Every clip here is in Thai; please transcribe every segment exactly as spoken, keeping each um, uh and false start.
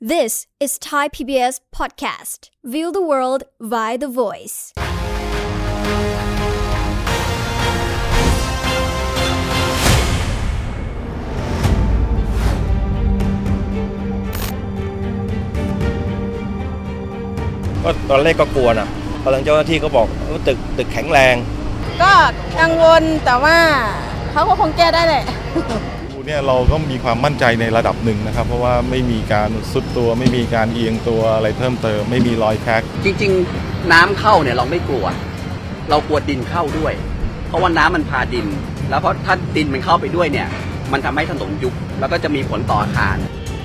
This is Thai พี บี เอส podcast. View the world via the voice. ก็ตอนแรกก็กลัวนะพอหลังเจ้าหน้าที่ก็บอกว่าตึกตึกแข็งแรงก็กังวลแต่ว่าเขาก็คงแก้ได้แหละเนี่ยเราก็มีความมั่นใจในระดับหนึ่งนะครับเพราะว่าไม่มีการซุดตัวไม่มีการเอียงตัวอะไรเพิ่มเติมไม่มีรอยแคร็กจริงๆน้ำเข้าเนี่ยเราไม่กลัวเรากลัวดินเข้าด้วยเพราะว่าน้ำมันพาดินแล้วเพราะถ้าดินมันเข้าไปด้วยเนี่ยมันทำให้ถนนยุบแล้วก็จะมีผลต่ออาคาร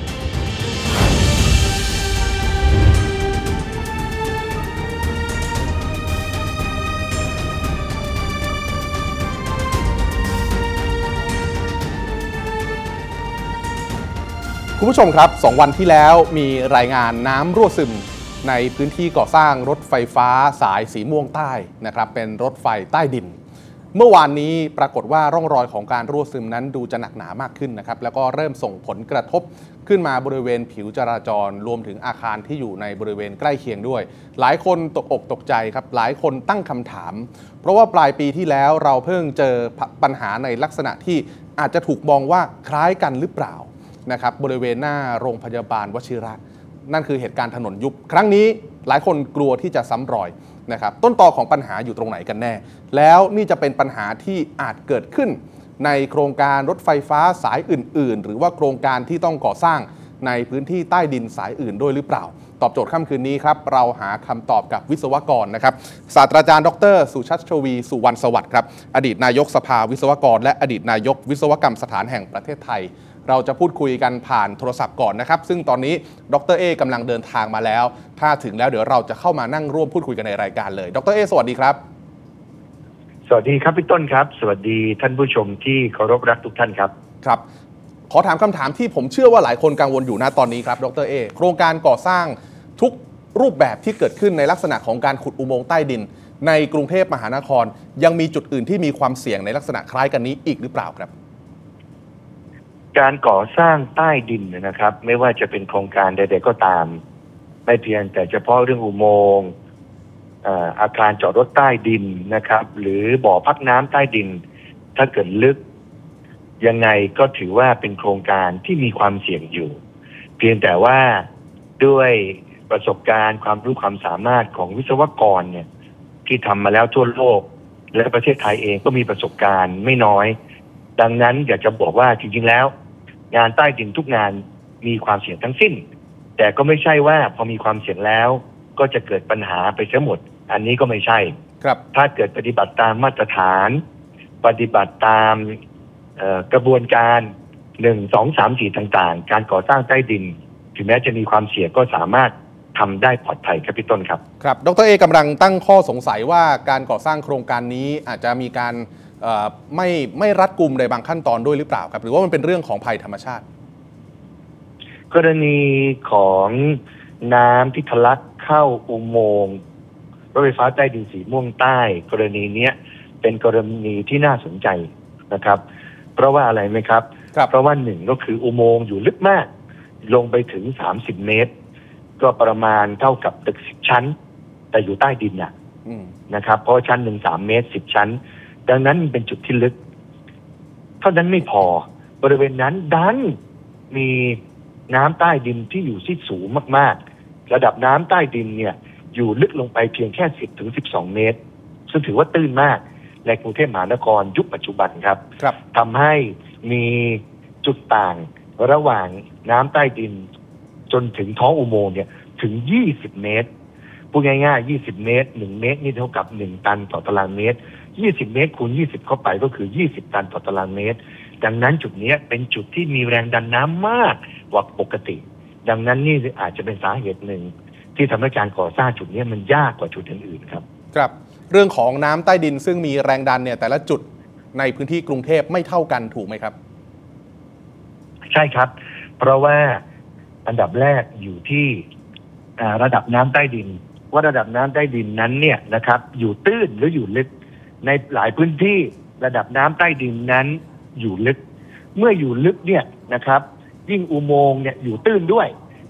คุณผู้ชมครับสองวันที่แล้วมีรายงานน้ำรั่วซึมในพื้นที่ก่อสร้างรถไฟฟ้าสายสีม่วงใต้นะครับเป็นรถไฟใต้ดินเมื่อวานนี้ปรากฏว่าร่องรอยของการรั่วซึมนั้นดูจะหนักหนามากขึ้นนะครับแล้วก็เริ่มส่งผลกระทบขึ้นมาบริเวณผิวจราจรรวมถึงอาคารที่อยู่ในบริเวณใกล้เคียงด้วยหลายคนตกอกตกใจครับหลายคนตั้งคำถามเพราะว่าปลายปีที่แล้วเราเพิ่งเจอปัญหาในลักษณะที่อาจจะถูกมองว่าคล้ายกันหรือเปล่านะครับบริเวณหน้าโรงพยาบาลวชิระนั่นคือเหตุการณ์ถนนยุบครั้งนี้หลายคนกลัวที่จะซ้ำรอยนะครับต้นตอของปัญหาอยู่ตรงไหนกันแน่แล้วนี่จะเป็นปัญหาที่อาจเกิดขึ้นในโครงการรถไฟฟ้าสายอื่นๆหรือว่าโครงการที่ต้องก่อสร้างในพื้นที่ใต้ดินสายอื่นด้วยหรือเปล่าตอบโจทย์ค่ำคืนนี้ครับเราหาคำตอบกับวิศวกรนะครับศาสตราจารย์ดรสุชัชวีสุวรรณสวัสดิ์ครับอดีตนายกสภาวิศวกรและอดีตนายกวิศวกรรมสถานแห่งประเทศไทยเราจะพูดคุยกันผ่านโทรศัพท์ก่อนนะครับซึ่งตอนนี้ดรเอกำลังเดินทางมาแล้วถ้าถึงแล้วเดี๋ยวเราจะเข้ามานั่งร่วมพูดคุยกันในรายการเลยดรเอสวัสดีครับสวัสดีครับพี่ต้นครับสวัสดีท่านผู้ชมที่เคารพรักทุกท่านครับครับขอถามคำถามที่ผมเชื่อว่าหลายคนกังวลอยู่ณตอนนี้ครับดรเอโครงการก่อสร้างทุกรูปแบบที่เกิดขึ้นในลักษณะของการขุดอุโมงค์ใต้ดินในกรุงเทพมหานครยังมีจุดอื่นที่มีความเสี่ยงในลักษณะคล้ายกันนี้อีกหรือเปล่าครับการก่อสร้างใต้ดินนะครับไม่ว่าจะเป็นโครงการใดๆก็ตามไม่เพียงแต่เฉพาะเรื่องอุโมงค์อาคารจอดรถใต้ดินนะครับหรือบ่อพักน้ำใต้ดินถ้าเกิดลึกยังไงก็ถือว่าเป็นโครงการที่มีความเสี่ยงอยู่เพียงแต่ว่าด้วยประสบการณ์ความรู้ความสามารถของวิศวกรเนี่ยที่ทำมาแล้วทั่วโลกและประเทศไทยเองก็มีประสบการณ์ไม่น้อยดังนั้นอยากจะบอกว่าจริงๆแล้วงานใต้ดินทุกงานมีความเสี่ยงทั้งสิ้นแต่ก็ไม่ใช่ว่าพอมีความเสี่ยงแล้วก็จะเกิดปัญหาไปทั้งหมดอันนี้ก็ไม่ใช่ครับถ้าเกิดปฏิบัติตามมาตรฐานปฏิบัติตามกระบวนการหนึ่ง สอง สาม สี่ต่างๆการก่อสร้างใต้ดินถึงแม้จะมีความเสี่ยงก็สามารถทำได้ปลอดภัยครับพี่ต้นครับครับดรเอกำลังตั้งข้อสงสัยว่าการก่อสร้างโครงการนี้อาจจะมีการไม่ไม่รัดกุมในบางขั้นตอนด้วยหรือเปล่าครับหรือว่ามันเป็นเรื่องของภัยธรรมชาติกรณีของน้ำที่ทะลักเข้าอุโมงค์รถไฟฟ้าใต้ดินสีม่วงใต้กรณีนี้เป็นกรณีที่น่าสนใจนะครับเพราะว่าอะไรไหมครับเพราะว่าหนึ่งก็คืออุโมงค์อยู่ลึกมากลงไปถึงสามสิบเมตรก็ประมาณเท่ากับตึกสิบชั้นแต่อยู่ใต้ดินน่ะนะครับเพราะชั้นหนึ่งสามเมตรสิบชั้นดังนั้นเป็นจุดที่ลึกเท่านั้นไม่พอบริเวณนั้นดันมีน้ำใต้ดินที่อยู่ที่สูงมากๆระดับน้ำใต้ดินเนี่ยอยู่ลึกลงไปเพียงแค่สิบถึงสิบสองเมตรซึ่งถือว่าตื้นมากในกรุงเทพมหานครยุคปัจจุบันครับทำให้มีจุดต่างระหว่างน้ำใต้ดินจนถึงท้องอุโมงค์เนี่ยถึงยี่สิบเมตรพูดง่ายๆยี่สิบเมตรหนึ่งเมตรนี่เท่ากับหนึ่งตันต่อตารางเมตรยี่สิบเมตรคูณยี่สิบเข้าไปก็คือยี่สิบตันต่อตารางเมตรดังนั้นจุดนี้เป็นจุดที่มีแรงดันน้ำมากกว่าปกติดังนั้นนี่อาจจะเป็นสาเหตุหนึ่งที่ทำให้การก่อสร้างจุดนี้มันยากกว่าจุดอื่นๆครับครับเรื่องของน้ำใต้ดินซึ่งมีแรงดันเนี่ยแต่ละจุดในพื้นที่กรุงเทพไม่เท่ากันถูกไหมครับใช่ครับเพราะว่าอันดับแรกอยู่ที่ระดับน้ำใต้ดินว่าระดับน้ำใต้ดินนั้นเนี่ยนะครับอยู่ตื้นหรืออยู่ลึกในหลายพื้นที่ระดับน้ำใต้ดินนั้นอยู่ลึกเมื่ออยู่ลึกเนี่ยนะครับยิ่งอุโมงค์เนี่ยอยู่ตื้นด้วย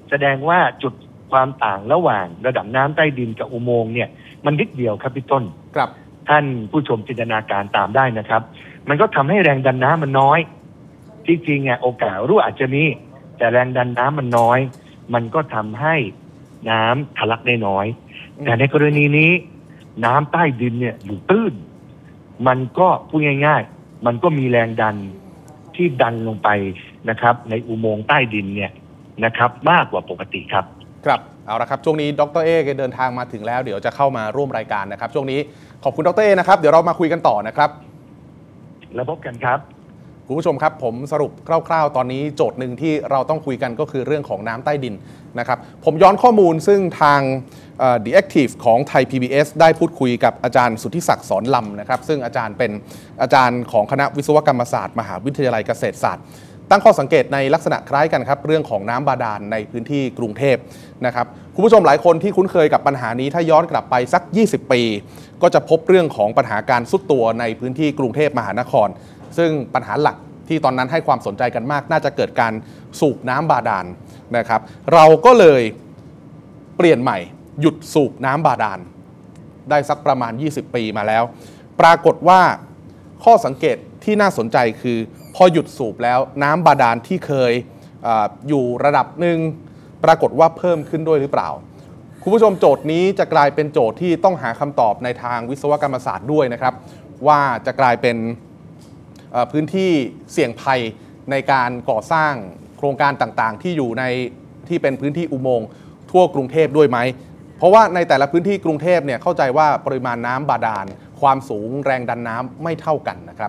แสดงว่าจุดความต่างระหว่างระดับน้ำใต้ดินกับอุโมงค์เนี่ยมันนิดเดียวครับพี่ต้นครับท่านผู้ชมจินตนาการตามได้นะครับมันก็ทำให้แรงดันน้ำมันน้อยจริงๆอ่ะโอกาสรั่วอาจจะมีแต่แรงดันน้ำมันน้อยมันก็ทำให้น้ำทะลักได้น้อยแต่ในกรณีนี้น้ำใต้ดินเนี่ยอยู่ตื้นมันก็พูดง่ายๆมันก็มีแรงดันที่ดันลงไปนะครับในอุโมงค์ใต้ดินเนี่ยนะครับมากกว่าปกติครับครับเอาละครับช่วงนี้ดร.เอเดินทางมาถึงแล้วเดี๋ยวจะเข้ามาร่วมรายการนะครับช่วงนี้ขอบคุณดร.เอนะครับเดี๋ยวเรามาคุยกันต่อนะครับแล้วพบกันครับคุณผู้ชมครับผมสรุปคร่าวๆตอนนี้โจทย์หนึ่งที่เราต้องคุยกันก็คือเรื่องของน้ำใต้ดินนะครับผมย้อนข้อมูลซึ่งทาง The Active ของไทย พี บี เอส ได้พูดคุยกับอาจารย์สุทธิศักดิ์สอนลำนะครับซึ่งอาจารย์เป็นอาจารย์ของคณะวิศวกรรมศาสตร์มหาวิทยาลัยเกษตรศาสตร์ตั้งข้อสังเกตในลักษณะคล้ายกันครับเรื่องของน้ำบาดาลในพื้นที่กรุงเทพนะครับคุณผู้ชมหลายคนที่คุ้นเคยกับปัญหานี้ถ้าย้อนกลับไปสักยี่สิบปีก็จะพบเรื่องของปัญหาการทรุดตัวในพื้นที่กรุงเทพมหานครซึ่งปัญหาหลักที่ตอนนั้นให้ความสนใจกันมากน่าจะเกิดการสูบน้ำบาดาลนะครับเราก็เลยเปลี่ยนใหม่หยุดสูบน้ำบาดาลได้สักประมาณยี่สิบปีมาแล้วปรากฏว่าข้อสังเกตที่น่าสนใจคือพอหยุดสูบแล้วน้ำบาดาลที่เคย อ, อยู่ระดับหนึ่งปรากฏว่าเพิ่มขึ้นด้วยหรือเปล่าคุณผู้ชมโจทย์นี้จะกลายเป็นโจทย์ที่ต้องหาคำตอบในทางวิศวกรรมศาสตร์ด้วยนะครับว่าจะกลายเป็นพื้นที่เสี่ยงภัยในการก่อสร้างโครงการต่างๆที่อยู่ในที่เป็นพื้นที่อุโมงค์ทั่วกรุงเทพด้วยไหมเพราะว่าในแต่ละพื้นที่กรุงเทพเนี่ยเข้าใจว่าปริมาณน้ำบาดาลความสูงแรงดันน้ำไม่เท่ากันนะครับ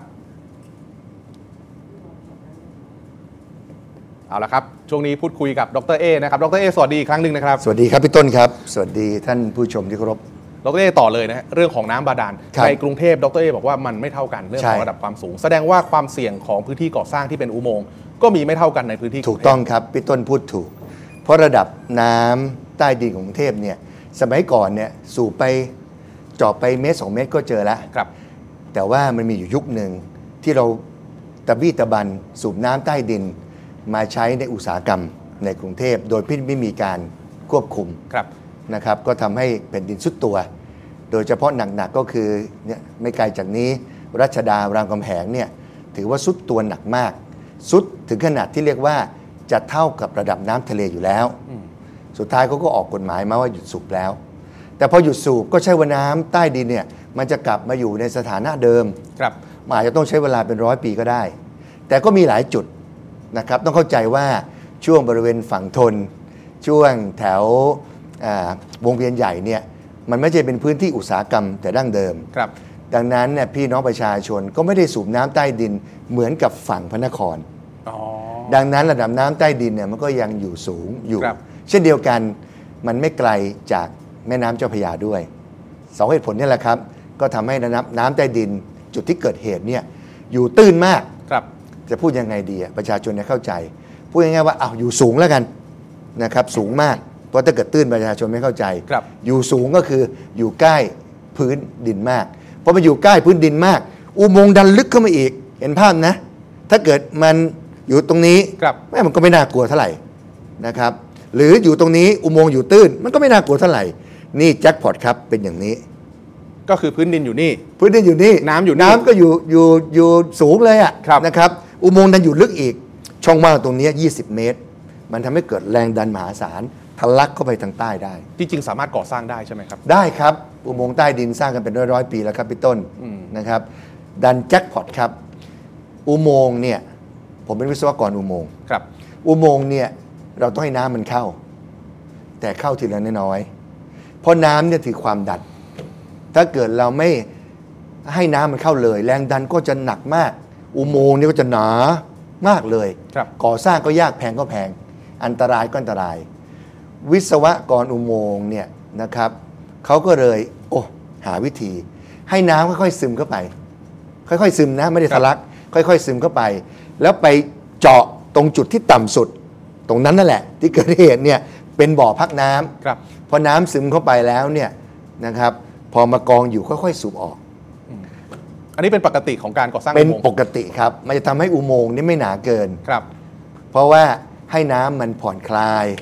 เอาละครับช่วงนี้พูดคุยกับดร.เอนะครับดร.เอสวัสดีอีกครั้งหนึ่งนะครับสวัสดีครับพี่ต้นครับสวัสดีท่านผู้ชมที่เคารพดร.เอต่อเลยนะเรื่องของน้ำบาดาลในกรุงเทพดร.เอบอกว่ามันไม่เท่ากันเรื่องของระดับความสูงแสดงว่าความเสี่ยงของพื้นที่ก่อสร้างที่เป็นอุโมงค์ก็มีไม่เท่ากันในพื้นที่ถูกต้องครับพี่ต้นพูดถูกเพราะระดับน้ำใต้ดินของกรุงเทพเนี่ยสมัยก่อนเนี่ยสูบไปเจาะไปเมตรสองเมตรก็เจอแล้วครับแต่ว่ามันมีอยู่ยุคหนึ่งที่เราตะบี้ตะบันสูบน้ำใต้ดินมาใช้ในอุตสาหกรรมในกรุงเทพโดยไม่มีการควบคุมนะครับก็ทำให้แผ่นดินทรุดตัวโดยเฉพาะหนักๆก็คือเนี่ยไม่ไกลจากนี้รัชดารามคำแหงเนี่ยถือว่าทรุดตัวหนักมากทรุดถึงขนาดที่เรียกว่าจะเท่ากับระดับน้ำทะเลอยู่แล้วสุดท้ายเขาก็ออกกฎหมายมาว่าหยุดสูบแล้วแต่พอหยุดสูบก็ใช้ว่าน้ำใต้ดินเนี่ยมันจะกลับมาอยู่ในสถานะเดิมครับอาจจะต้องใช้เวลาเป็นร้อยปีก็ได้แต่ก็มีหลายจุดนะครับต้องเข้าใจว่าช่วงบริเวณฝั่งทนช่วงแถววงเวียนใหญ่เนี่ยมันไม่ใช่เป็นพื้นที่อุตสาหกรรมแต่ดั้งเดิมครับดังนั้นเนี่ยพี่น้องประชาชนก็ไม่ได้สูบน้ำใต้ดินเหมือนกับฝั่งพระนครดังนั้นระดับน้ำใต้ดินเนี่ยมันก็ยังอยู่สูงอยู่เช่นเดียวกันมันไม่ไกลจากแม่น้ำเจ้าพระยาด้วยสองเหตุผลนี่แหละครับก็ทำให้น้ำน้ำใต้ดินจุดที่เกิดเหตุเนี่ยอยู่ตื้นมากครับจะพูดยังไงดีประชาชนจะเข้าใจพูดง่ายๆว่าเอาอยู่สูงแล้วกันนะครับสูงมากเพราะถ้าเกิดตื้นประชาชนไม่เข้าใจอยู่สูงก็คืออยู่ใกล้พื้นดินมากเพราะมันอยู่ใกล้พื้นดินมากอุโมงค์ดันลึกเข้ามาอีกเห็นภาพนะถ้าเกิดมันอยู่ตรงนี้แม่มันก็ไม่น่ากลัวเท่าไหร่นะครับหรืออยู่ตรงนี้อุโมงค์อยู่ตื้นมันก็ไม่น่ากลัวเท่าไหร่นี่แจ็คพอตครับเป็นอย่างนี้ก็คือพื้นดินอยู่นี่พื้นดินอยู่นี่น้ำอยู่น้ำก็อยู่อยู่อยู่สูงเลยอ่ะนะครับอุโมงค์ดันอยู่ลึกอีกช่องว่างตรงนี้ยี่สิบเมตรมันทำให้เกิดแรงดันมหาศาลทะลักเข้าไปทางใต้ได้ที่จริงสามารถก่อสร้างได้ใช่ไหมครับได้ครับอุโมงค์ใต้ดินสร้างกันเป็นร้อยๆปีแล้วครับพี่ต้นนะครับดันแจ็คพอตครับอุโมงค์เนี่ยผมเป็นวิศวกรอุโมงค์ครับอุโมงค์เนี่ยเราต้องให้น้ำมันเข้าแต่เข้าทีละน้อยๆเพราะน้ำเนี่ยถือความดันถ้าเกิดเราไม่ให้น้ำมันเข้าเลยแรงดันก็จะหนักมากอุโมงค์นี่ก็จะหนามากเลยก่อสร้างก็ยากแพงก็แพงอันตรายก็อันตรายวิศวกรอุโมงค์เนี่ยนะครับเขาก็เลยโอ้หาวิธีให้น้ำค่อยๆซึมเข้าไปค่อยๆซึมนะไม่ได้ทะลักค่อยๆซึมเข้าไปแล้วไปเจาะตรงจุดที่ต่ำสุดตรงนั้นนั่นแหละที่เกิดเหตุเนี่ยเป็นบ่อพักน้ำพอน้ำซึมเข้าไปแล้วเนี่ยนะครับพอมากองอยู่ค่อยๆสูบออกอันนี้เป็นปกติของการก่อสร้างเป็นปกติครับมันจะทำให้อุโมงค์นี้ไม่หนาเกินครับเพราะว่าให้น้ำมันผ่อนคลาย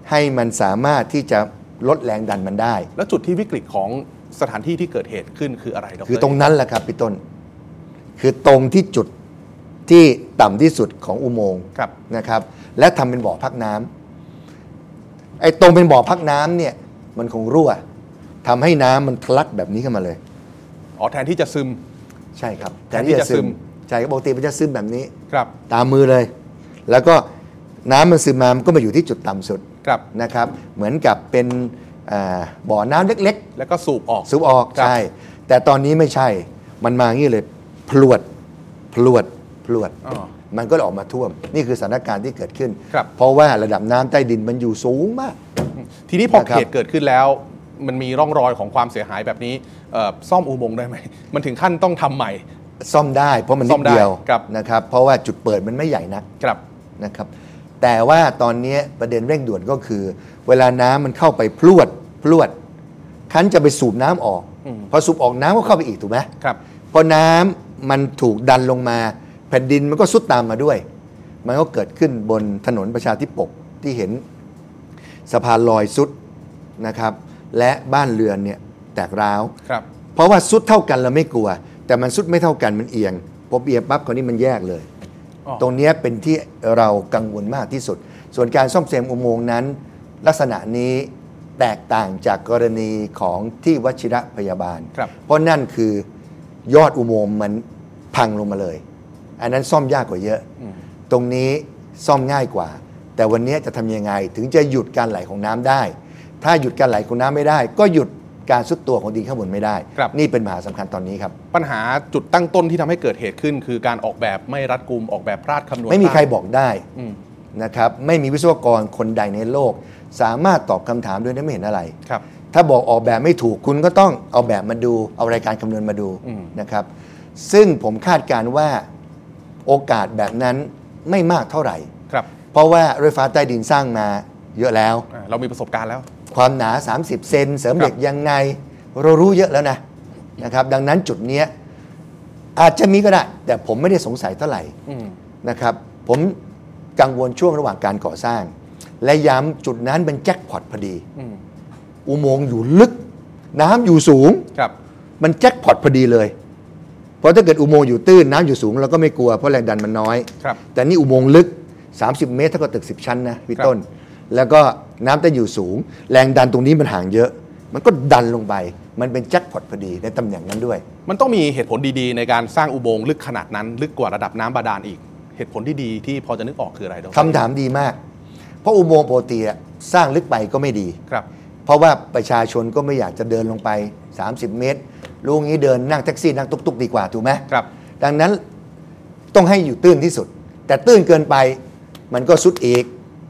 ให้มันสามารถที่จะลดแรงดันมันได้แล้วจุดที่วิกฤตของสถานที่ที่เกิดเหตุขึ้นคืออะไรดร. คือตรงนั้นแหละครับพี่ต้นคือตรงที่จุดที่ต่ำที่สุดของอุโมงค์นะครับและทำเป็นบ่อพักน้ำไอ้ตรงเป็นบ่อพักน้ำเนี่ยมันคงรั่วทำให้น้ำมันทะลักแบบนี้ขึ้นมาเลยอ๋อแทนที่จะซึมใช่ครับแทนที่จะซึมใช่ปกติมันจะซึมแบบนี้ครับตามมือเลยแล้วก็น้ำมันซึมมามันก็มาอยู่ที่จุดต่ำสุดนะครับเหมือนกับเป็นบ่อน้ำเล็กๆแล้วก็สูบออกสูบออกใช่แต่ตอนนี้ไม่ใช่มันมาอย่างนี้เลยพลวดพลวดพลวดมันก็ออกมาท่วมนี่คือสถานการณ์ที่เกิดขึ้นเพราะว่าระดับน้ำใต้ดินมันอยู่สูงมากทีนี้พอเหตุเกิดขึ้นแล้วมันมีร่องรอยของความเสียหายแบบนี้ซ่อมอุโมงค์ได้ไหมมันถึงขั้นต้องทำใหม่ซ่อมได้เพราะมันนิดเดียวนะครับเพราะว่าจุดเปิดมันไม่ใหญ่นักนะครับแต่ว่าตอนนี้ประเด็นเร่งด่วนก็คือเวลาน้ำมันเข้าไปพลวดพลวดคันจะไปสูบน้ำออกพอสูบออกน้ำก็เข้าไปอีกถูกไหมครับพอน้ำมันถูกดันลงมาแผ่นดินมันก็ซุดตามมาด้วยมันก็เกิดขึ้นบนถนนประชาธิปกที่เห็นสะพานลอยซุดนะครับและบ้านเรือนเนี่ยแตกร้าวเพราะว่าซุดเท่ากันเราไม่กลัวแต่มันซุดไม่เท่ากันมันเอียงพอเอียงปั๊บคราวนี้มันแยกเลยตรงนี้เป็นที่เรากังวลมากที่สุดส่วนการซ่อมแซมอุโมงค์นั้นลักษณะนี้แตกต่างจากกรณีของที่วชิระพยาบาลเพราะนั่นคือยอดอุโมงค์มันพังลงมาเลยอันนั้นซ่อมยากกว่าเยอะตรงนี้ซ่อมง่ายกว่าแต่วันนี้จะทำยังไงถึงจะหยุดการไหลของน้ำได้ถ้าหยุดการไหลของน้ำไม่ได้ก็หยุดการซุดตัวของดินข้างบนไม่ได้นี่เป็นปัญหาสำคัญตอนนี้ครับปัญหาจุดตั้งต้นที่ทำให้เกิดเหตุขึ้นคือการออกแบบไม่รัดกุมออกแบบพลาดคำนวณไม่มีใครบอกได้นะครับไม่มีวิศวกรคนใดในโลกสามารถตอบคำถามด้วยไม่เห็นอะไรถ้าบอกออกแบบไม่ถูกคุณก็ต้องเอาแบบมาดูเอารายการคำนวณมาดูนะครับซึ่งผมคาดการณ์ว่าโอกาสแบบนั้นไม่มากเท่าไหร่เพราะว่ารถไฟฟ้าใต้ดินสร้างมาเยอะแล้วเรามีประสบการณ์แล้วความหนาสามสิบเซนเสริมเหล็กยังไงเรารู้เยอะแล้วนะนะครับดังนั้นจุดนี้อาจจะมีก็ได้แต่ผมไม่ได้สงสัยเท่าไหร่นะครับผมกังวลช่วงระหว่างการก่อสร้างและย้ำจุดนั้นเป็นแจ็คพอตพอดีอุโมงค์อยู่ลึกน้ำอยู่สูงมันแจ็คพอตพอดีเลยเพราะถ้าเกิดอุโมงค์อยู่ตื้นน้ำอยู่สูงเราก็ไม่กลัวเพราะแรงดันมันน้อยแต่นี่อุโมงค์ลึกสามสิบเมตรเท่ากับตึกสิบชั้นนะพี่ต้นแล้วก็น้ำจะอยู่สูงแรงดันตรงนี้มันห่างเยอะมันก็ดันลงไปมันเป็นแจ็คพอตพอดีในตำแหน่งนั้นด้วยมันต้องมีเหตุผลดีๆในการสร้างอุโมงค์ลึกขนาดนั้นลึกกว่าระดับน้ำบาดาลอีกเหตุผลที่ดีที่พอจะนึกออกคืออะไรคำถามดีมากเพราะอุโมงค์ปกติสร้างลึกไปก็ไม่ดีครับเพราะว่าประชาชนก็ไม่อยากจะเดินลงไปสามสิบเมตรรู้งี้เดินนั่งแท็กซี่นั่งตุ๊กๆดีกว่าถูกไหมครับดังนั้นต้องให้อยู่ตื้นที่สุดแต่ตื้นเกินไปมันก็ซุดอีก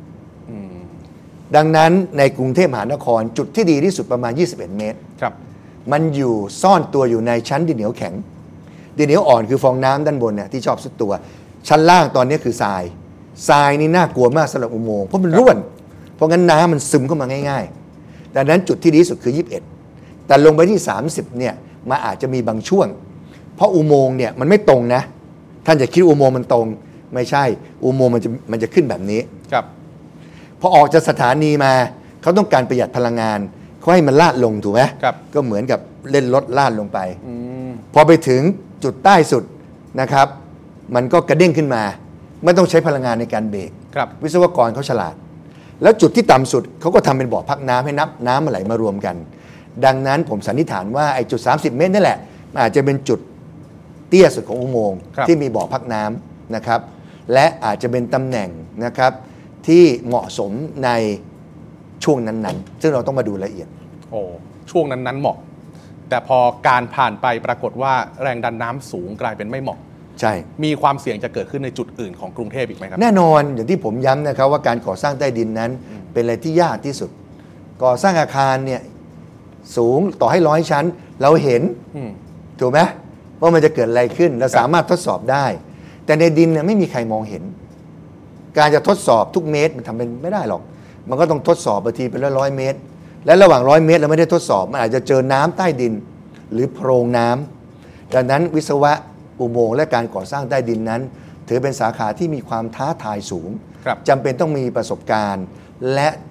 ดังนั้นในกรุงเทพมหานครจุดที่ดีที่สุดประมาณยี่สิบเอ็ดเมตรครับมันอยู่ซ่อนตัวอยู่ในชั้นดินเหนียวแข็งดินเหนียวอ่อนคือฟองน้ำด้านบนเนี่ยที่ชอบซุดตัวชั้นล่างตอนนี้คือทรายทรายนี่น่ากลัวมากสำหรับอุโมงค์เพราะมันร่วนเพราะงั้นน้ำมันซึมเข้ามาง่ายๆดังนั้นจุดที่ดีที่สุดคือยี่สิบเอ็ดแต่ลงไปที่สามสิบเนี่ยมันอาจจะมีบางช่วงเพราะอุโมงค์เนี่ยมันไม่ตรงนะท่านจะคิดอุโมงค์มันตรงไม่ใช่อุโมงค์มันจะมันจะขึ้นแบบนี้ครับพอออกจากสถานีมาเขาต้องการประหยัดพลังงานเขาให้มันลาดลงถูกไหมครับก็เหมือนกับเล่นรถลาดลงไปพอไปถึงจุดใต้สุดนะครับมันก็กระเด้งขึ้นมาไม่ต้องใช้พลังงานในการเบรกวิศวกรเขาฉลาดแล้วจุดที่ต่ำสุดเขาก็ทำเป็นบ่อพักน้ำให้นับน้ำมาไหลมารวมกันดังนั้นผมสันนิษฐานว่าไอ้จุดสามสิบเมตรนั่นแหละอาจจะเป็นจุดเตี้ยสุดของอุโมงค์ที่มีบ่อพักน้ำนะครับและอาจจะเป็นตำแหน่งนะครับที่เหมาะสมในช่วงนั้นๆซึ่งเราต้องมาดูละเอียดโอ้ช่วงนั้นๆเหมาะแต่พอการผ่านไปปรากฏว่าแรงดันน้ำสูงกลายเป็นไม่เหมาะใช่มีความเสี่ยงจะเกิดขึ้นในจุดอื่นของกรุงเทพอีกไหมครับแน่นอนอย่างที่ผมย้ำนะครับว่าการก่อสร้างใต้ดินนั้นเป็นอะไรที่ยากที่สุดก่อสร้างอาคารเนี่ยสูงต่อให้ร้อยชั้นเราเห็นถูกไหมว่ามันจะเกิดอะไรขึ้นเราสามารถทดสอบได้แต่ในดินเนี่ยไม่มีใครมองเห็นการจะทดสอบทุกเมตรมันทำเป็นไม่ได้หรอกมันก็ต้องทดสอบบางทีเป็นร้อยเมตรและระหว่างร้อยเมตรเราไม่ได้ทดสอบมันอาจจะเจอน้ำใต้ดินหรือโพรงน้ำดังนั้นวิศวะอุโมงค์และการก่อสร้างใต้ดินนั้นถือเป็นสาขาที่มีความท้าทายสูงจำเป็นต้องมีประสบการณ์และ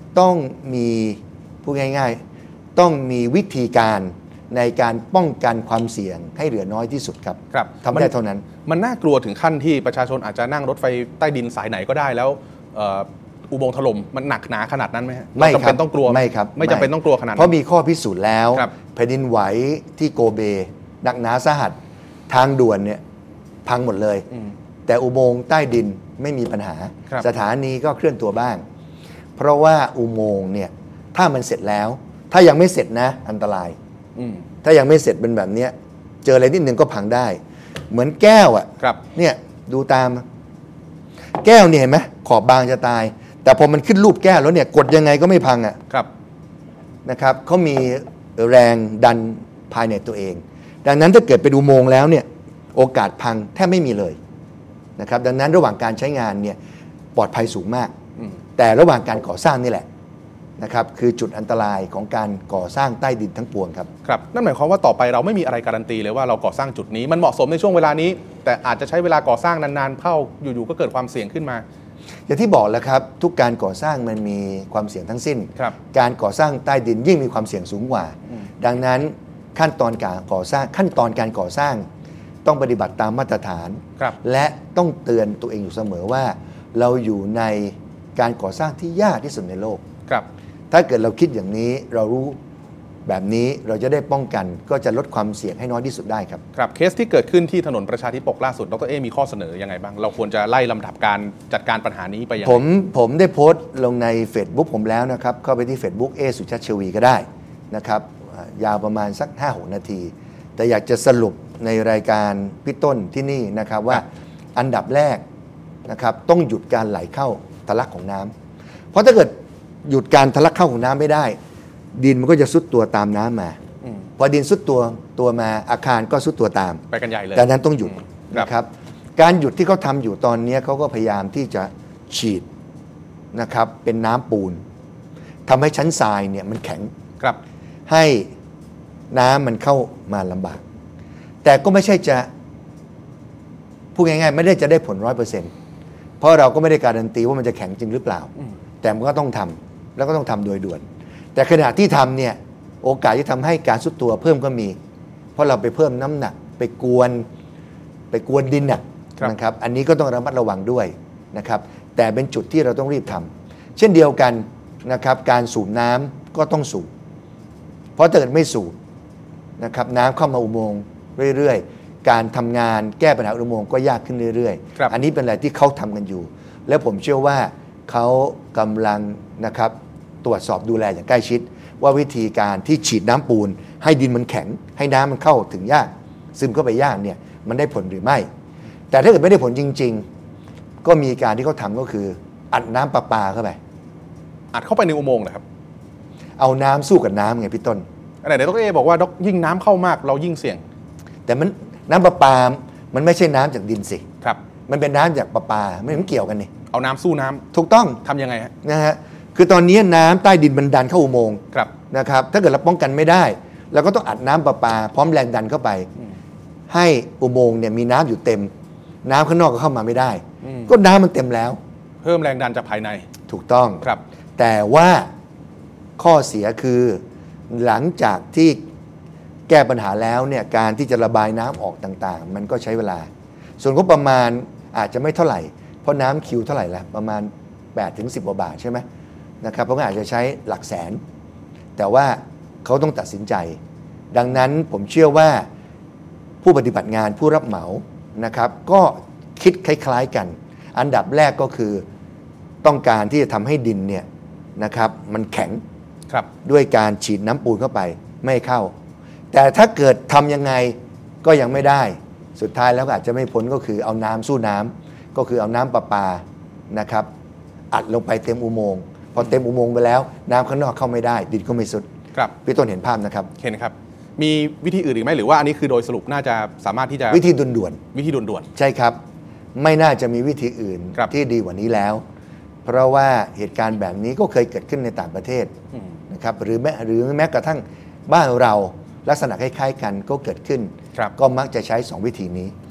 ต้องมีพูดง่ายๆต้องมีวิธีการในการป้องกันความเสี่ยงให้เหลือน้อยที่สุดครับครับทำได้เท่านั้นมันน่ากลัวถึงขั้นที่ประชาชนอาจจะนั่งรถไฟใต้ดินสายไหนก็ได้แล้วอุโมงค์ถล่มมันหนักหนาขนาดนั้นไหมไม่จำเป็นต้องกลัวไม่ครับไม่จำเป็นต้องกลัวขนาดนั้นเพราะมีข้อพิสูจน์แล้วแผ่นดินไหวที่โกเบหนักหนาสาหัสทางด่วนเนี่ยพังหมดเลยแต่อุโมงค์ใต้ดินไม่มีปัญหาสถานีก็เคลื่อนตัวบ้างเพราะว่าอุโมงค์เนี่ยถ้ามันเสร็จแล้วถ้ายังไม่เสร็จนะอันตรายถ้ายังไม่เสร็จเป็นแบบนี้เจออะไรนิดนึงก็พังได้เหมือนแก้วอ่ะเนี่ยดูตามแก้วเนี่ยเห็นไหมขอบบางจะตายแต่พอมันขึ้นรูปแก้วแล้วเนี่ยกดยังไงก็ไม่พังอ่ะนะครับเขามีแรงดันภายในตัวเองดังนั้นถ้าเกิดไปดูโมงแล้วเนี่ยโอกาสพังแทบไม่มีเลยนะครับดังนั้นระหว่างการใช้งานเนี่ยปลอดภัยสูงมากแต่ระหว่างการก่อสร้างนี่แหละนะครับคือจุดอันตรายของการก่อสร้างใต้ดินทั้งปวงครับครับนั่นหมายความว่าต่อไปเราไม่มีอะไรการันตีเลยว่าเราก่อสร้างจุดนี้มันเหมาะสมในช่วงเวลานี้แต่อาจจะใช้เวลาก่อสร้างนานๆเข้าอยู่ๆก็เกิดความเสี่ยงขึ้นมาอย่างที่บอกแล้วครับทุกการก่อสร้างมันมีความเสี่ยงทั้งสิ้นการก่อสร้างใต้ดินยิ่งมีความเสี่ยงสูงกว่าดังนั้นขั้นตอนการก่อสร้างขั้นตอนการก่อสร้างต้องปฏิบัติตามมาตรฐานและต้องเตือนตัวเองอยู่เสมอว่าเราอยู่ในการก่อสร้างที่ยากที่สุดในโลกถ้าเกิดเราคิดอย่างนี้เรารู้แบบนี้เราจะได้ป้องกันก็จะลดความเสี่ยงให้น้อยที่สุดได้ครับครับเคสที่เกิดขึ้นที่ถนนประชาธิปกล่าสุดดร.เอมีข้อเสนอยังไงบ้างเราควรจะไล่ลำดับการจัดการปัญหานี้ไปยังไงผมผมได้โพสต์ลงใน Facebook ผมแล้วนะครับเข้าไปที่ Facebook เอสุชาติชวีก็ได้นะครับยาวประมาณสัก ห้าหก นาทีแต่อยากจะสรุปในรายการพี่ต้นที่นี่นะครับว่าอันดับแรกนะครับต้องหยุดการไหลเข้าทะลักของน้ำเพราะถ้าเกิดหยุดการทะลักเข้าของน้ำไม่ได้ดินมันก็จะซุดตัวตามน้ำมาพอดินซุดตัวตัวมาอาคารก็ซุดตัวตามไปกันใหญ่เลยดังนั้นต้องหยุดนะครับการหยุดที่เขาทำอยู่ตอนนี้เขาก็พยายามที่จะฉีดนะครับเป็นน้ำปูนทำให้ชั้นทรายเนี่ยมันแข็งให้น้ำมันเข้ามาลำบากแต่ก็ไม่ใช่จะพูดง่ายๆไม่ได้จะได้ผลร้อยเปอร์เซ็นต์เพราะเราก็ไม่ได้การันตีว่ามันจะแข็งจริงหรือเปล่าแต่มันก็ต้องทำแล้วก็ต้องทำโดยด่วนแต่ขณะที่ทำเนี่ยโอกาสที่ทำให้การซุดตัวเพิ่มก็มีเพราะเราไปเพิ่มน้ำหนักไปกวนไปกวนดินนะครับอันนี้ก็ต้องระมัดระวังด้วยนะครับแต่เป็นจุดที่เราต้องรีบทำเช่นเดียวกันนะครับการสูบน้ำก็ต้องสูบเพราะถ้าเกิดไม่สูบนะครับน้ำเข้ามาอุโมงค์เรื่อยๆการทำงานแก้ปัญหาอุโมงค์ก็ยากขึ้นเรื่อยๆอันนี้เป็นอะไรที่เขาทำกันอยู่และผมเชื่อว่าเขากำลังนะครับตรวจสอบดูแลอย่างใกล้ชิดว่าวิธีการที่ฉีดน้ำปูนให้ดินมันแข็งให้น้ำมันเข้าถึงยากซึมเข้าไปยากเนี่ยมันได้ผลหรือไม่แต่ถ้าเกิดไม่ได้ผลจริงๆก็มีการที่เขาทำก็คืออัดน้ำประปาเข้าไปอัดเข้าไปในอุโมงค์นะครับเอาน้ำสู้กับน้ำไงพี่ต้นอะไรเดี๋ยวดร.เอบอกว่ายิ่งน้ำเข้ามากเรายิ่งเสี่ยงแต่มันน้ำประปามันไม่ใช่น้ำจากดินสิครับมันเป็นน้ำจากประปาไม่มันเกี่ยวกันนี่เอาน้ำสู้น้ำถูกต้องทำยังไงฮะนะฮะคือตอนนี้น้ำใต้ดินมันดันเข้าอุโมงค์นะครับถ้าเกิดเราป้องกันไม่ได้เราก็ต้องอัดน้ำประปาพร้อมแรงดันเข้าไปให้อุโมงค์เนี่ยมีน้ำอยู่เต็มน้ำข้างนอกก็เข้ามาไม่ได้ก็น้ำมันเต็มแล้วเพิ่มแรงดันจากภายในถูกต้องครับแต่ว่าข้อเสียคือหลังจากที่แก้ปัญหาแล้วเนี่ยการที่จะระบายน้ำออกต่างๆมันก็ใช้เวลาส่วนงบประมาณอาจจะไม่เท่าไหร่เพราะน้ำคิวเท่าไหร่ละประมาณแปดถึงสิบกว่าบาทใช่ไหมนะครับเพราะงั้นอาจจะใช้หลักแสนแต่ว่าเขาต้องตัดสินใจดังนั้นผมเชื่อว่าผู้ปฏิบัติงานผู้รับเหมานะครับก็คิดคล้ายๆกันอันดับแรกก็คือต้องการที่จะทำให้ดินเนี่ยนะครับมันแข็งด้วยการฉีดน้ำปูนเข้าไปไม่เข้าแต่ถ้าเกิดทำยังไงก็ยังไม่ได้สุดท้ายแล้วอาจจะไม่พ้นก็คือเอาน้ำสู้น้ำก็คือเอาน้ำประปานะครับอัดลงไปเต็มอุโมงค์พอเต็มอุโมงค์ไปแล้วน้ำข้างนอกเข้าไม่ได้ดินก็ไม่สุดครับพี่ต้นเห็นภาพนะครับเห็นครับมีวิธีอื่นอีกไหมหรือว่าอันนี้คือโดยสรุปน่าจะสามารถที่จะวิธีด่วนๆวิธีด่วนๆใช่ครับไม่น่าจะมีวิธีอื่นที่ดีกว่านี้แล้วเพราะว่าเหตุการณ์แบบนี้ก็เคยเกิดขึ้นในต่างประเทศนะครับหรือแม้หรือแม้กระทั่งบ้านเราลักษณะคล้ายๆกันก็เกิดขึ้นก็มักจะใช้สองวิธีนี้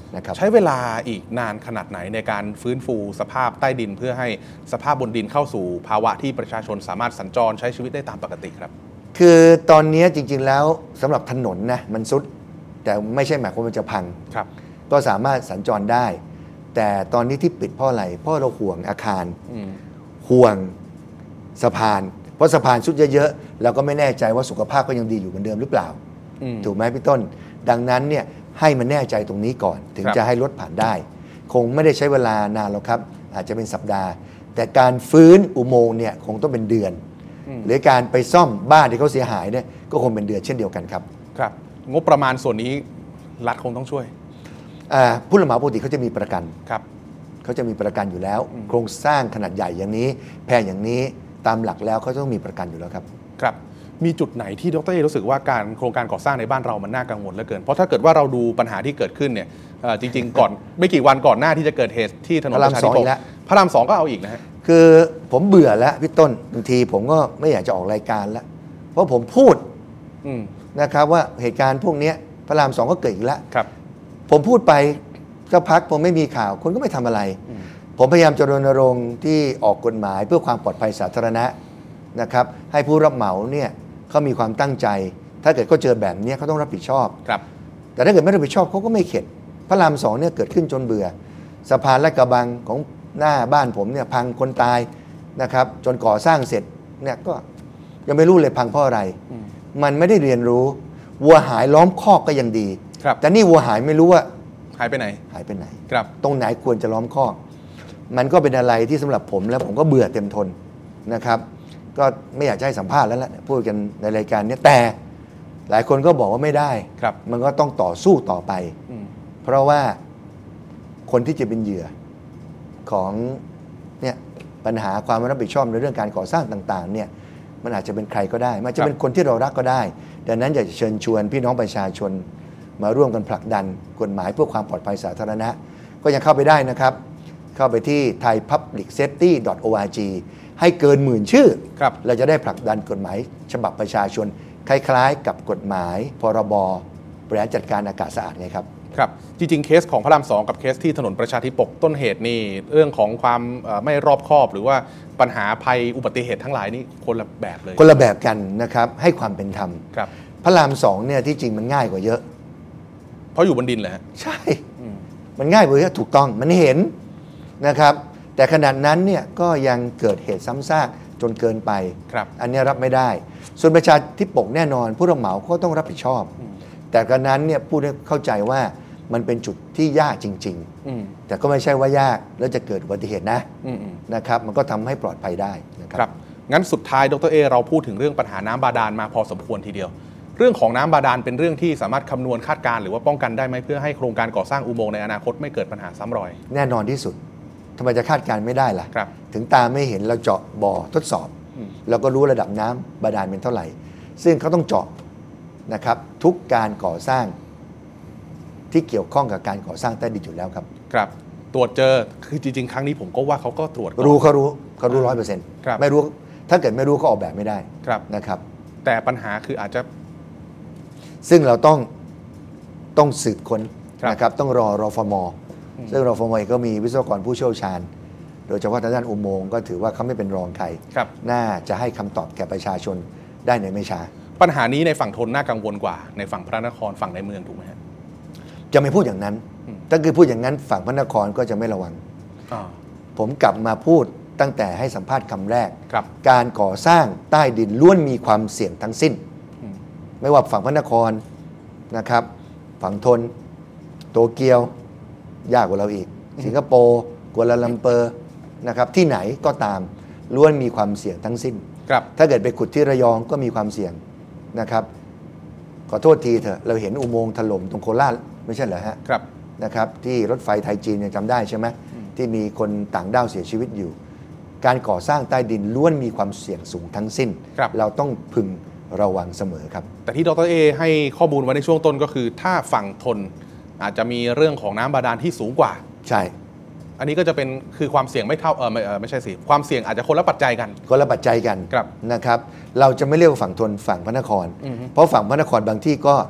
นะครับใช้เวลาอีกนานขนาดไหนในการฟื้นฟูสภาพใต้ดินเพื่อให้สภาพบนดินเข้าสู่ภาวะที่ประชาชนสามารถสัญจรใช้ชีวิตได้ตามปกติครับคือตอนนี้จริงๆแล้วสำหรับถนนนะมันซุดแต่ไม่ใช่หมายความว่ามันจะพังครับก็สามารถสัญจรได้แต่ตอนนี้ที่ปิดเพราะอะไรเพราะเราห่วงอาคารห่วงสะพานเพราะสะพานซุดเยอะๆเราก็ไม่แน่ใจว่าสุขภาพก็ยังดีอยู่เหมือนเดิมหรือเปล่าถูกไหมพี่ต้นดังนั้นเนี่ยให้มันแน่ใจตรงนี้ก่อนถึงจะให้รถผ่านได้คงไม่ได้ใช้เวลานานหรอกครับอาจจะเป็นสัปดาห์แต่การฟื้นอุโมงค์เนี่ยคงต้องเป็นเดือนหรือการไปซ่อมบ้านที่เขาเสียหายเนี่ยก็คงเป็นเดือนเช่นเดียวกันครับครับงบประมาณส่วนนี้รัฐคงต้องช่วยผู้รับเหมาปกติเขาจะมีประกันครับเขาจะมีประกันอยู่แล้วโครงสร้างขนาดใหญ่อย่างนี้แพงอย่างนี้ตามหลักแล้วเขาต้องมีประกันอยู่แล้วครับครับมีจุดไหนที่ดร.เอรู้สึกว่าการโครงการก่อสร้างในบ้านเรามันน่ากังวลเหลือเกินเพราะถ้าเกิดว่าเราดูปัญหาที่เกิดขึ้นเนี่ยจริงๆก่อนไม่กี่วันก่อนหน้าที่จะเกิดเหตุที่ถนนประชาธิปไตยพระรามสองก็เอาอีกนะฮะคือผมเบื่อแล้วพี่ต้นบางทีผมก็ไม่อยากจะออกรายการแล้วเพราะผมพูดนะครับว่าเหตุการณ์พวกนี้พระรามสองก็เกิดอีกแล้วผมพูดไปสักพักผมไม่มีข่าวคนก็ไม่ทำอะไรผมพยายามจะรณรงค์ที่ออกกฎหมายเพื่อความปลอดภัยสาธารณะนะครับให้ผู้รับเหมาเนี่ยเขามีความตั้งใจถ้าเกิดเขาเจอแบบนี้เขาต้องรับผิดชอบแต่ถ้าเกิดไม่รับผิดชอบเขาก็ไม่เข็ดพระรามสองเนี่ยเกิดขึ้นจนเบื่อสะพานลาดกระบังของหน้าบ้านผมเนี่ยพังคนตายนะครับจนก่อสร้างเสร็จเนี่ยก็ยังไม่รู้เลยพังเพราะอะไรมันไม่ได้เรียนรู้วัวหายล้อมคอกก็ยังดีแต่นี่วัวหายไม่รู้ว่าหายไปไหนหายไปไหนครับตรงไหนควรจะล้อมคอกมันก็เป็นอะไรที่สำหรับผมแล้วผมก็เบื่อเต็มทนนะครับก็ไม่อยากจะให้สัมภาษณ์แล้วล่ะพูดกันในรายการนี้แต่หลายคนก็บอกว่าไม่ได้มันก็ต้องต่อสู้ต่อไปเพราะว่าคนที่จะเป็นเหยื่อของเนี่ยปัญหาความรับผิดชอบในเรื่องการก่อสร้างต่างๆเนี่ยมันอาจจะเป็นใครก็ได้มันจะเป็นคนที่เรารักก็ได้ดังนั้นอยากจะเชิญชวนพี่น้องประชาชนมาร่วมกันผลักดันกฎหมายเพื่อความปลอดภัยสาธารณะก็ยังเข้าไปได้นะครับเข้าไปที่ ไทยพับลิกเซฟตี้ ดอท โอ อาร์ จี ให้เกินหมื่นชื่อเราจะได้ผลักดันกฎหมายฉบับประชาชนคล้ายๆกับกฎหมายพรบบริหารจัดการอากาศสะอาดไงครับครับจริงๆเคสของพระรามสองกับเคสที่ถนนประชาธิปกต้นเหตุนี่เรื่องของความไม่รอบคอบหรือว่าปัญหาภัยอุบัติเหตุทั้งหลายนี่คนละแบบเลยคนละแบบกันนะครับให้ความเป็นธรรมครับพระรามสองเนี่ยที่จริงมันง่ายกว่าเยอะเพราะอยู่บนดินเลยใช่มันง่ายกว่าเยอะถูกต้องมันเห็นนะครับแต่ขนาดนั้นเนี่ยก็ยังเกิดเหตุซ้ำซากจนเกินไปอันนี้รับไม่ได้ส่วนประชาธิปกแน่นอนผู้รับเหมาก็ต้องรับผิดชอบแต่กระนั้นเนี่ยผู้ได้เข้าใจว่ามันเป็นจุดที่ยากจริงๆแต่ก็ไม่ใช่ว่ายากแล้วจะเกิดอุบัติเหตุนะนะครับมันก็ทำให้ปลอดภัยได้นะครับงั้นสุดท้ายดร.เอเราพูดถึงเรื่องปัญหาน้ำบาดาลมาพอสมควรทีเดียวเรื่องของน้ำบาดาลเป็นเรื่องที่สามารถคำนวณคาดการณ์หรือว่าป้องกันได้ไหมเพื่อให้โครงการก่อสร้างอุโมงค์ในอนาคตไม่เกิดปัญหาซ้ำรอยแน่นอนที่สุดทำไมจะคาดการณ์ไม่ได้ล่ะถึงตาไม่เห็นเราเจาะบ่อทดสอบเราก็รู้ระดับน้ำบาดาลเป็นเท่าไหร่ซึ่งเขาต้องเจาะนะครับทุกการก่อสร้างที่เกี่ยวข้องกับการก่อสร้างใต้ดินอยู่แล้วครับครับตรวจเจอคือจริงๆครั้งนี้ผมก็ว่าเขาก็ตรวจรู้เขารู้เขารู้ร้อยเปอร์เซ็นต์ไม่รู้ถ้าเกิดไม่รู้ก็ออกแบบไม่ได้นะครับแต่ปัญหาคืออาจจะซึ่งเราต้องต้องสืบค้นนะครับต้องรอรฟม.ซึ่งรฟม.ก็มีวิศวกรผู้เชี่ยวชาญโดยเฉพาะทางด้านอุโมงค์ก็ถือว่าเขาไม่เป็นรองใครน่าจะให้คำตอบแก่ประชาชนได้ในไม่ช้าปัญหานี้ในฝั่งทนน่ากังวลกว่าในฝั่งพระนครฝั่งในเมืองถูกไหมฮะจะไม่พูดอย่างนั้นถ้าคือพูดอย่างนั้นฝั่งพระนครก็จะไม่ระวังผมกลับมาพูดตั้งแต่ให้สัมภาษณ์คำแรกการก่อสร้างใต้ดินล้วนมีความเสี่ยงทั้งสิ้นไม่ว่าฝั่งพระนครนะครับฝั่งทนโตเกียวยากกว่าเราอีกสิงคโปร์กัวลาลัมเปอร์นะครับที่ไหนก็ตามล้วนมีความเสี่ยงทั้งสิ้นถ้าเกิดไปขุดที่ระยองก็มีความเสี่ยงนะครับขอโทษทีเถอะเราเห็นอุโมงค์ถล่มตรงโคราชไม่ใช่เหรอฮะนะครับที่รถไฟไทยจีนยังจำได้ใช่ไหมที่มีคนต่างด้าวเสียชีวิตอยู่การก่อสร้างใต้ดินล้วนมีความเสี่ยงสูงทั้งสิ้นรเราต้องพึงระวังเสมอครับแต่ที่ดร.เอให้ข้อมูลไว้ในช่วงต้นก็คือถ้าฝั่งทนอาจจะมีเรื่องของน้ำบาดาลที่สูงกว่าใช่อันนี้ก็จะเป็นคือความเสี่ยงไม่เท่าเออไม่เออไม่ใช่สิความเสี่ยงอาจจะคนละปัจจัยกันคนละปัจจัยกันนะครับเราจะไม่เรียกว่าฝั่งทนฝั่งพระนครเพราะฝั่งพระนครบางที่ก็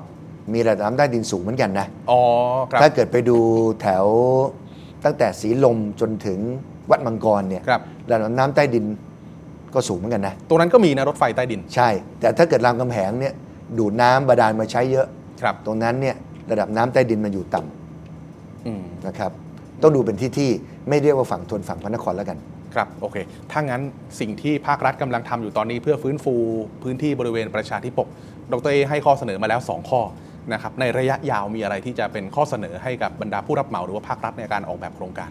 มีระดับน้ำใต้ดินสูงเหมือนกันนะอ๋อครับถ้าเกิดไปดูแถวตั้งแต่สีลมจนถึงวัดมังกรเนี่ยครับระดับน้ำใต้ดินก็สูงเหมือนกันนะตรงนั้นก็มีนะรถไฟใต้ดินใช่ แต่ถ้าเกิดรามคำแหงเนี่ยดูดน้ำบาดาลมาใช้เยอะครับตรงนั้นเนี่ยระดับน้ำใต้ดินมันอยู่ต่อืมำนะครับต้องดูเป็นที่ที่ไม่เรียกว่าฝั่งทนฝั่งพระนครแล้วกันครับโอเคถ้างั้นสิ่งที่ภาครัฐกำลังทำอยู่ตอนนี้เพื่อฟื้นฟูพื้นที่บริเวณประชาธิปกดรเอให้ข้อเสนอมาแล้วสองข้อนะครับในระยะยาวมีอะไรที่จะเป็นข้อเสนอให้กับบรรดาผู้รับเหมาหรือว่าภาครัฐในการออกแบบโครงการ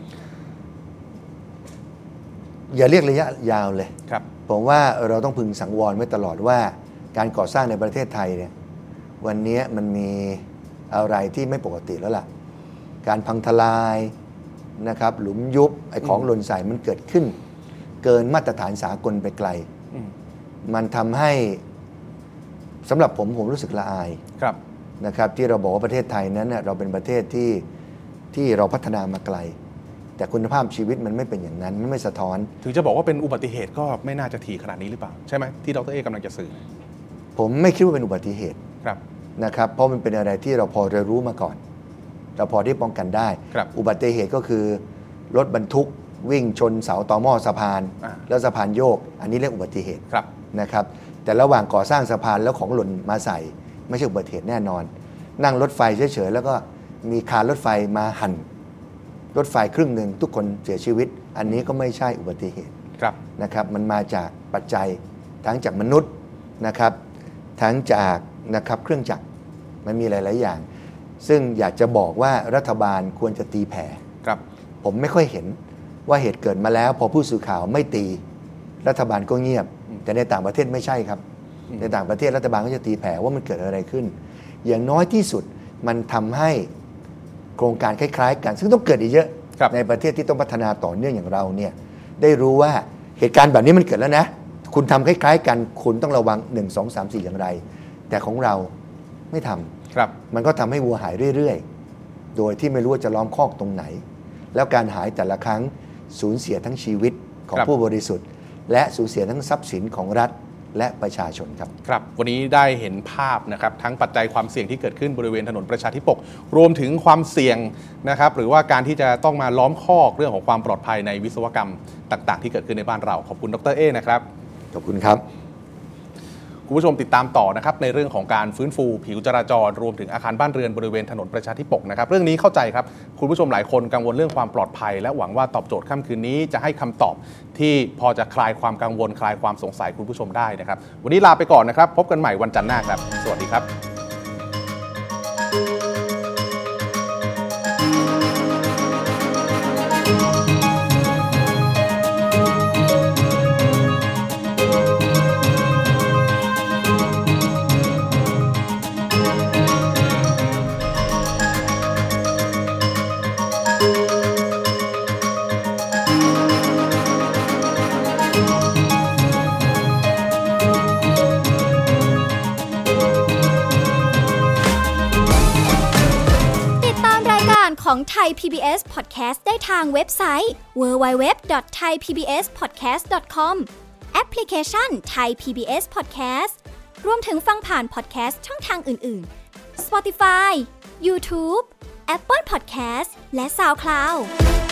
อย่าเรียกระยะยาวเลยครับผมว่าเราต้องพึงสังวรไว้ตลอดว่าการก่อสร้างในประเทศไทยเนี่ยวันนี้มันมีอะไรที่ไม่ปกติแล้วล่ะการพังทลายนะครับหลุมยุบไอ้ของหล่นใส่มันเกิดขึ้นเกินมาตรฐานสากลไปไกลอืมมันทำให้สำหรับผมผมรู้สึกละอายครับนะครับที่เราบอกว่าประเทศไทยนั้นเน่ยเราเป็นประเทศที่ที่เราพัฒนามาไกล แต่คุณภาพชีวิตมันไม่เป็นอย่างนั้นมันไม่สะท้อนถึงจะบอกว่าเป็นอุบัติเหตุก็ไม่น่าจะถี่ขนาดนี้หรือเปล่าใช่ไหมที่ดรเอกำลังจะสื่อผมไม่คิดว่าเป็นอุบัติเหตุครับนะครับเพราะมันเป็นอะไรที่เราพอจะรู้มาก่อน เราพอที่ป้องกันได้ครับอุบัติเหตุก็คือรถบรรทุกวิ่งชนเสาต่อหม้อสะพานอ่าแล้วสะพานโยก อันนี้เรียกอุบัติเหตุครับนะครับแต่ระหว่างก่อสร้างสะพานแล้วของหล่นมาใส่ไม่ใช่อุบัติเหตุแน่นอน นั่งรถไฟเฉยๆแล้วก็มีคานรถไฟมาหั่นรถไฟครึ่งหนึ่งทุกคนเสียชีวิต อันนี้ก็ไม่ใช่อุบัติเหตุครับนะครับมันมาจากปัจจัยทั้งจากมนุษย์นะครับทั้งจากนะครับเครื่องจักรมันมีหลายๆอย่าง ซึ่งอยากจะบอกว่ารัฐบาลควรจะตีแผ่ครับผมไม่ค่อยเห็นว่าเหตุเกิดมาแล้วพอผู้สื่อข่าวไม่ตีรัฐบาลก็เงียบ แต่ในต่างประเทศไม่ใช่ครับ ในต่างประเทศรัฐบาลก็จะตีแผ่ว่ามันเกิดอะไรขึ้น อย่างน้อยที่สุดมันทำให้โครงการคล้ายๆกันซึ่งต้องเกิดอีกเยอะครับในประเทศที่ต้องพัฒนาต่อเนื่องอย่างเราเนี่ยได้รู้ว่าเหตุการณ์แบบนี้มันเกิดแล้วนะคุณทำคล้ายๆกันคุณต้องระวังหนึ่ง สอง สาม สี่อย่างไร แต่ของเราไม่ทำครับมันก็ทำให้วัวหายเรื่อยๆ โดยที่ไม่รู้ว่าจะล้อมคอกตรงไหน แล้วการหายแต่ละครั้งสูญเสียทั้งชีวิตของครับผู้บริสุทธิ์ และสูญเสียทั้งทรัพย์สินของรัฐและประชาชนครับครับวันนี้ได้เห็นภาพนะครับทั้งปัจจัยความเสี่ยงที่เกิดขึ้นบริเวณถนนประชาธิปกรวมถึงความเสี่ยงนะครับหรือว่าการที่จะต้องมาล้อมคอกเรื่องของความปลอดภัยในวิศวกรรมต่างๆที่เกิดขึ้นในบ้านเราขอบคุณดรเอนะครับขอบคุณครับคุณผู้ชมติดตามต่อนะครับในเรื่องของการฟื้นฟูผิวจราจรรวมถึงอาคารบ้านเรือนบริเวณถนนประชาธิปกนะครับเรื่องนี้เข้าใจครับคุณผู้ชมหลายคนกังวลเรื่องความปลอดภัยและหวังว่าตอบโจทย์ค่ำคืนนี้จะให้คำตอบที่พอจะคลายความกังวลคลายความสงสัยคุณผู้ชมได้นะครับวันนี้ลาไปก่อนนะครับพบกันใหม่วันจันทร์หน้าครับสวัสดีครับของไทย พี บี เอส Podcast ได้ทางเว็บไซต์ ดับเบิลยู ดับเบิลยู ดับเบิลยู ดอท ไทย พี บี เอส พอดแคสต์ ดอท คอม แอปพลิเคชัน Thai พี บี เอส Podcast รวมถึงฟังผ่าน podcast ช่องทางอื่น ๆ Spotify YouTube Apple Podcast และ SoundCloud